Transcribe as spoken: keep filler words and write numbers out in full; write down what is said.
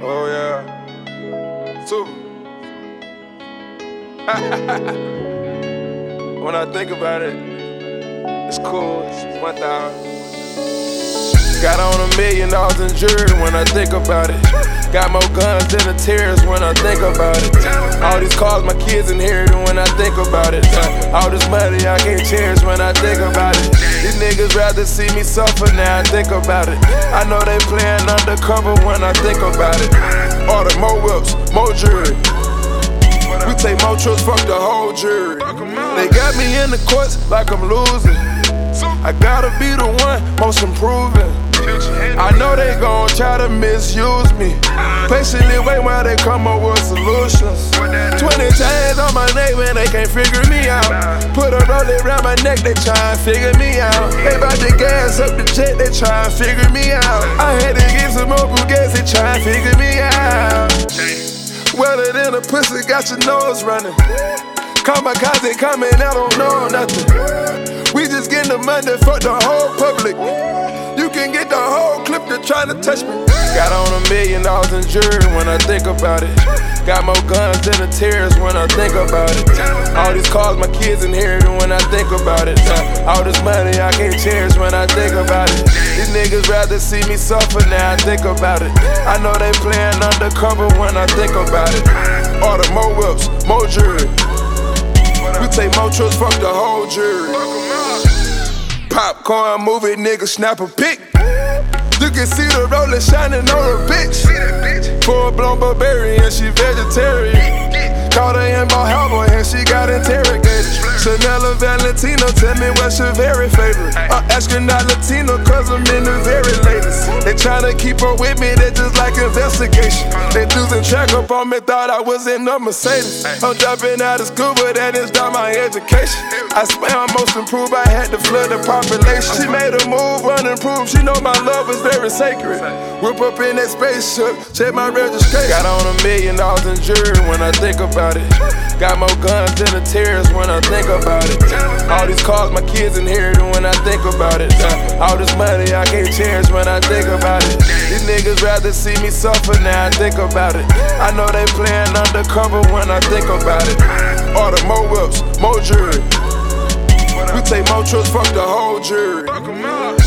Oh yeah. Two. When I think about it, it's cool. It's one thousand. Got on a million dollars in jewelry when I think about it. Got more guns than the tears when I think about it. All these cars my kids inherited when I think about it. All this money I can't cherish when I think about it. These niggas rather see me suffer now I think about it. I know they playing undercover when I think about it. Order more whips, more jewelry. We take more trips, fuck the whole jury. They got me in the courts like I'm losing. I gotta be the one most improving. I know they gon' try to misuse me. Patiently wait while they come up with solutions. Twenty chains on my neck when they can't figure me out. Put a rollie around my neck, they try and figure me out. They bout to gas up the jet, they try and figure me out. I had to get some more Bugatti, they try and figure me out. Wetter than a pussy, got your nose running. Kamikaze coming, I don't know nothing. We just getting the money for the whole public. You can get the whole clip to try to touch me. Got on a million dollars in jewelry when I think about it. Got more guns than the tears when I think about it. All these cars my kids inherited when I think about it. All this money I can't cherish when I think about it. These niggas rather see me suffer now I think about it. I know they playing undercover when I think about it. Order more whips, more jewelry. We take more trips, fuck the whole jury. Popcorn movie, nigga snap a pic. You can see the roller shining on her bitch. Full blown barbarian, she vegetarian. Caught her in my Hellboy and she got interrogated. Chanel or Valentino, tell me what's your very favorite. I'm astronaut Latino cause I'm in the very latest. They tryna keep her with me, they just like investigation. They losing track up on me, thought I was in a Mercedes. I'm dropping out of school, but that is not my education. I swear I'm most improved, I had to flood the population. She made a move, unimproved, she know my love is very sacred. Whip up in that spaceship, check my registration. Got on a million dollars in jewelry when I think about it. Got more guns than the tears when I think about it. All these cars my kids inherited when I think about it. All this money I can't cherish when I think about it. These niggas rather see me suffer now I think about it. I know they playing undercover when I think about it. Order more whips, more jewelry. We take more trips, fuck the whole jury.